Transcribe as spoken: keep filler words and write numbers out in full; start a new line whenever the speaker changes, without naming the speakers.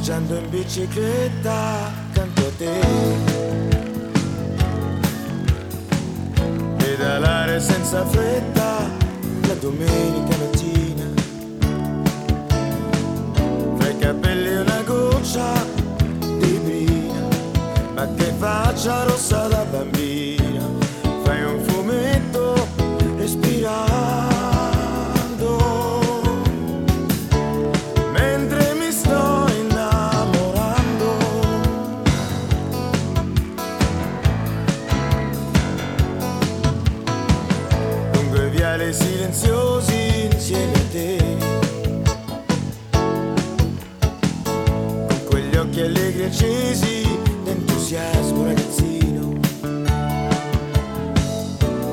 viaggiando in bicicletta accanto a te, pedalare senza fretta la domenica mattina, fra i capelli una goccia di brina, ma che faccia rossa da bambina, fai un fumetto respirando. Silenziosi insieme a te, con quegli occhi allegri accesi